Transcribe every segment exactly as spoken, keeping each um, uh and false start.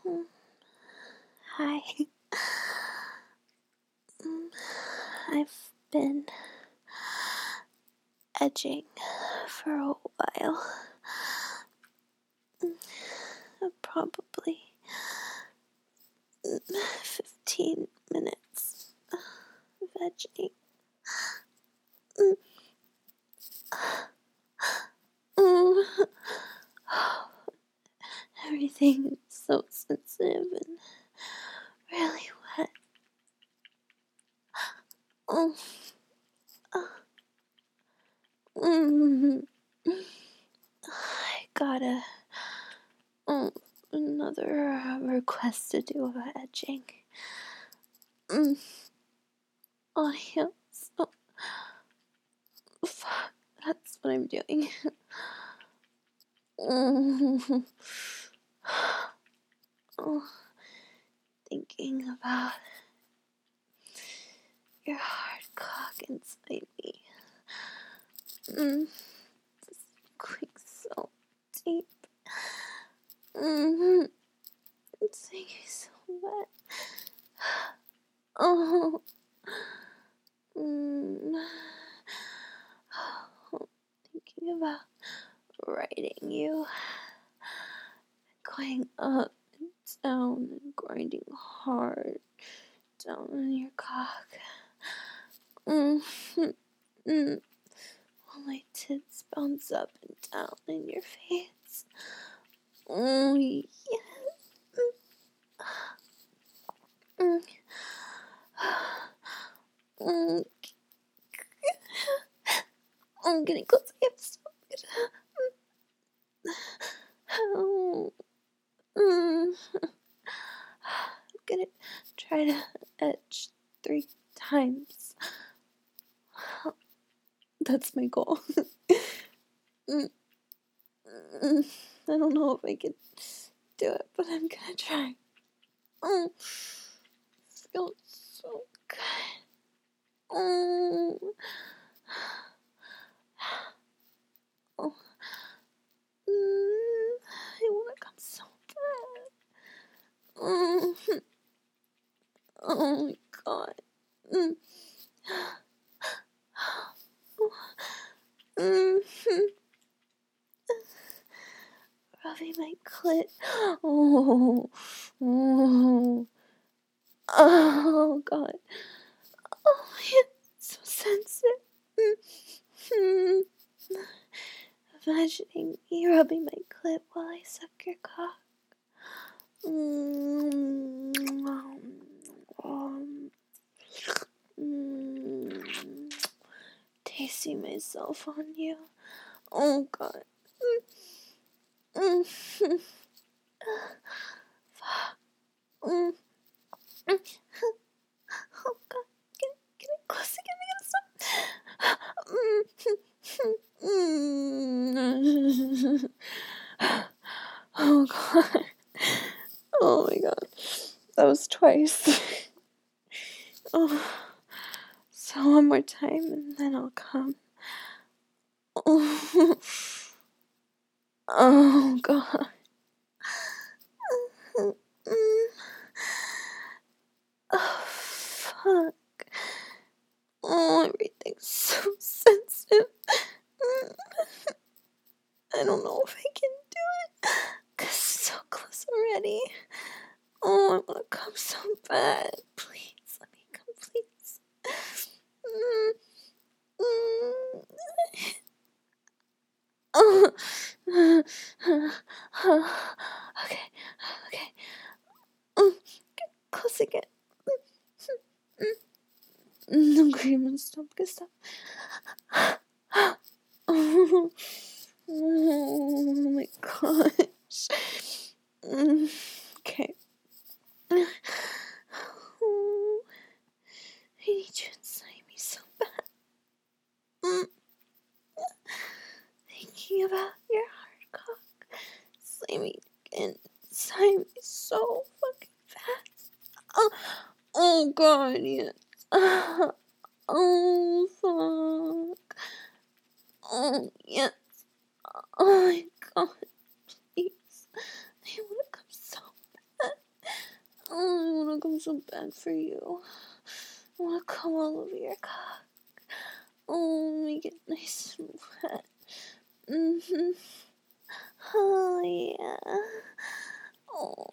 Mm, Hi. Mm, I've been edging for a while. Mm, Probably mm, fifteen minutes of edging. Mm, mm. Everything is so sensitive and really wet. Mm, mm. I got a mm, another uh, request to do about edging. Mm. Oh, yeah. So, fuck. That's what I'm doing. Mm. Oh, thinking about your hard cock inside me. Mm. Just going so deep. Mm. It's making me so wet. Oh. Mm. Oh, thinking about writing you, going up and down and grinding hard down on your cock. Mm. Mm. While my tits bounce up and down in your face. Oh, yeah. Mm. Mm. I'm getting close. I have so good. Oh. Mm. I'm gonna try to edge three times. That's my goal. Mm. Mm. I don't know if I can do it, but I'm gonna try. Mm. Feels so good. Mm. Oh. Mm. I wanna come so bad. Mm. Oh my god. Mm. Mm. Rubbing my clit. Oh. Oh. Oh god. Oh, it's so sensitive. Mm. Imagining you rubbing my clit while I suck your cock. Mm. Um, mm. Tasting myself on you. Oh god. Mm. Mm. Mm. Mm. Oh god. Get, get it close again. I gotta stop. Mm. Oh god. Oh my god. That was twice. Oh. So one more time and then I'll come. Oh, oh god. Oh fuck. Oh, everything's so sensitive. I don't know if I can do it. Cause it's so close already. Oh, I wanna come so bad. Please, let me come, please. Mm, mm. Oh. Okay, okay. Mm, get close again. Mm, I'm screaming. Stop, stop. Oh, oh my gosh. Mm, okay. Oh, I need you inside me so bad. Mm. Thinking about your hard cock slamming inside me so fucking fast. Oh, oh god, yes. Oh, fuck. Oh, yes. Oh my god, please. I wanna come so bad. Oh, I wanna come so bad for you. I wanna come all over your cock. Oh, make it nice and wet. Mm-hmm. Oh, yeah. Oh.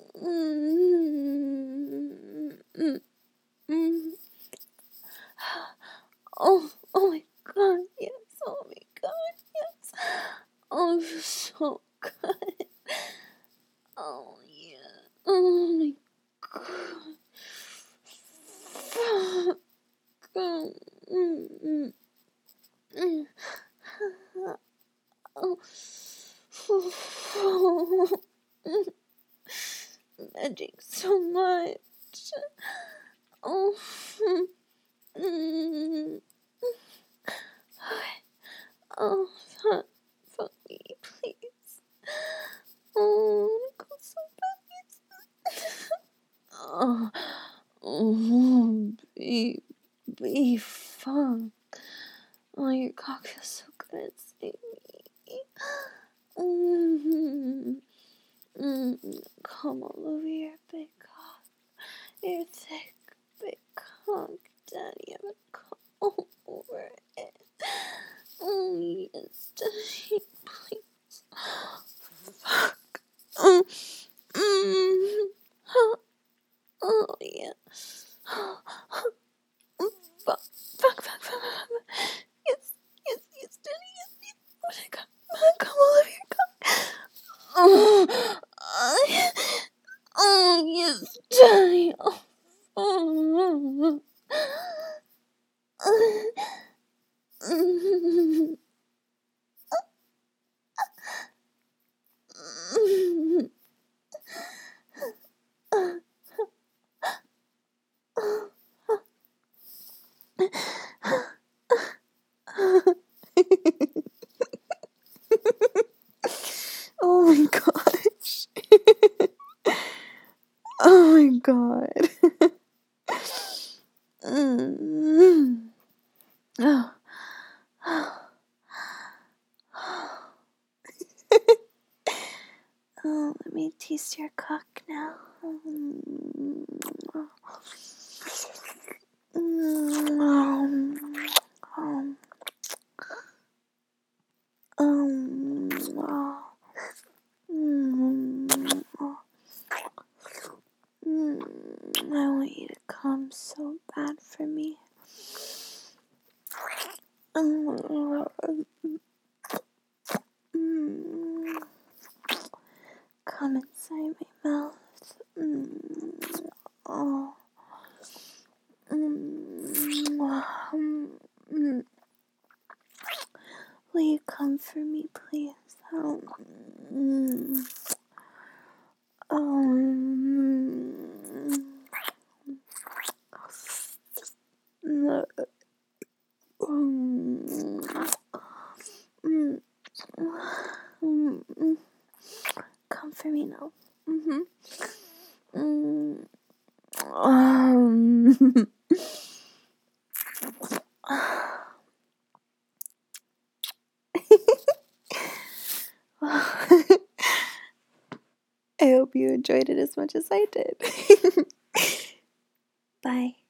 Mm-hmm. Mm-hmm. Oh, oh my god, yes. Oh my god, yes. Oh, it feels so good. Oh, yeah. Oh my god. Fuck. Oh, mm, mm, mm. Oh. Oh. Magic so much. Oh. Mm. Oh, fuck, fuck me, please. Oh, go so bad. Oh, oh, babe, babe, fuck. Oh, your cock feels so good, save me. Mm-hmm. Mm-hmm. Come all over your big cock. Your thick, big cock, Daddy. I'm gonna come all over it. Oh, yes, Daddy, please. Fuck. Oh, mm. Oh, oh, yeah. Fuck, fuck, fuck, fuck, fuck. Yes, yes, yes, Daddy, yes, yes. Oh my god, come all over your cock. Oh, uh, oh, yes, Daddy. Oh, oh. Oh my gosh. Oh my god. Mm. Oh. Oh, let me taste your cock now. Mm. Mm. Um. Um. Oh. Mm. Oh. Mm. I want you to come so bad for me. Mm. Mm. Come inside my mouth. Mm. Oh. Mm. Mm. Will you come for me, please? Oh. Mm. Um. No. Um. Mm. Mm. Come for me now. Mm-hmm. Mm. Um. I hope you enjoyed it as much as I did. Bye.